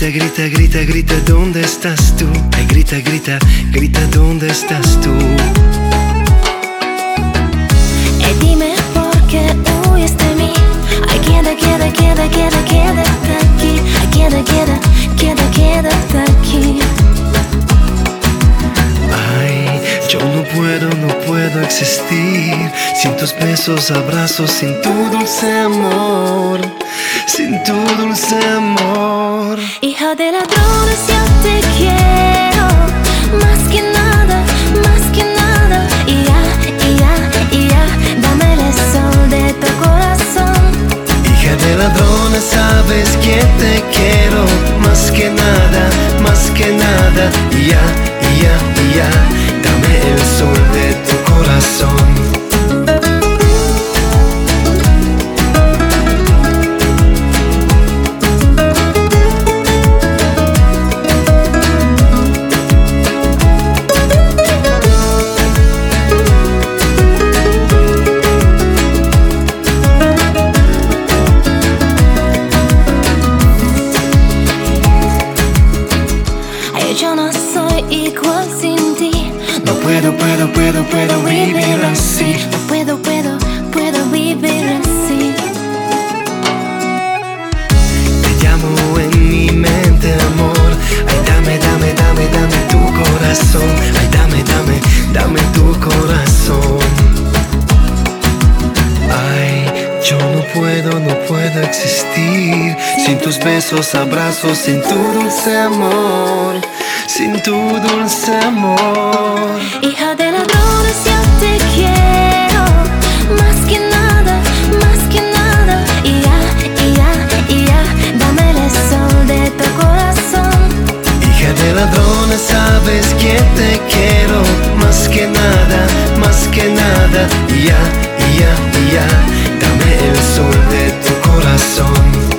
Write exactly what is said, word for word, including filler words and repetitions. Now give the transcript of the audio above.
grita, grita, grita, grita, ¿dónde estás tú? Ay, grita, grita, grita, ¿dónde estás tú? E dime por qué huyes de mí. Ay, queda, queda, queda, queda, quédate aquí. Ay, queda, queda, queda, quédate aquí. Ay, yo no puedo, no puedo existir sin tus besos, abrazos, sin tu dulce amor, sin tu dulce amor. Hija de ladrones, yo te quiero más que nada, más que nada. Y ya, y ya, y ya, dame el sol de tu corazón. Hija de ladrones, sabes que te quiero más que nada, más que nada. Y ya, y ya, y ya, dame el sol de tu corazón. Yo no soy igual sin ti. No puedo, puedo, puedo, puedo vivir así. No puedo, puedo, puedo vivir así. Te llamo en mi mente, amor. Ay, dame, dame, dame, dame tu corazón. Ay, dame, dame, dame tu corazón. Ay, yo no puedo, no puedo existir sin tus besos, abrazos, sin tu dulce amor, sin tu dulce amor. Hija de ladrones, yo te quiero más que nada, más que nada. Y ya, y ya, y ya, dame el sol de tu corazón. Hija de ladrones, sabes que te quiero más que nada, más que nada. Y ya, y ya, y ya, dame el sol de tu corazón.